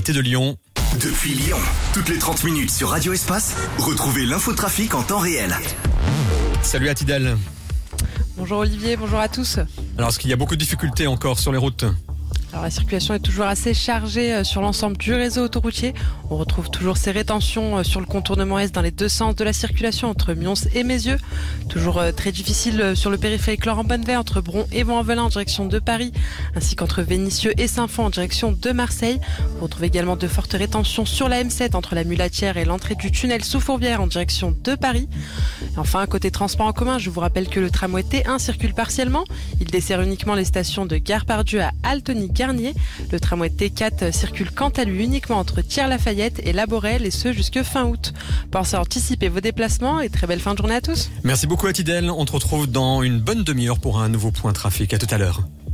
l'actualité de Lyon. Depuis Lyon, toutes les 30 minutes sur Radio Espace, retrouvez l'infotrafic en temps réel. Salut Atidal. Bonjour Olivier, bonjour à tous. Alors, est-ce qu'il y a beaucoup de difficultés encore sur les routes ? Alors la circulation est toujours assez chargée sur l'ensemble du réseau autoroutier. On retrouve toujours ces rétentions sur le contournement Est dans les deux sens de la circulation entre Mions et Mézieux. Toujours très difficile sur le périphérique Laurent-Bonnevet entre Bron et Vaux-en-Velin en direction de Paris, ainsi qu'entre Vénissieux et Saint-Fond en direction de Marseille. On retrouve également de fortes rétentions sur la M7 entre la Mulatière et l'entrée du tunnel sous Fourvière en direction de Paris. Et enfin, côté transport en commun, je vous rappelle que le tramway T1 circule partiellement. Il dessert uniquement les stations de Gare-Pardieu à Altony-Garnier. Le tramway T4 circule quant à lui uniquement entre Thiers-Lafayette et Laborel, et ce jusque fin août. Pensez à anticiper vos déplacements et très belle fin de journée à tous. Merci beaucoup Atidal. On te retrouve dans une bonne demi-heure pour un nouveau point trafic. À tout à l'heure.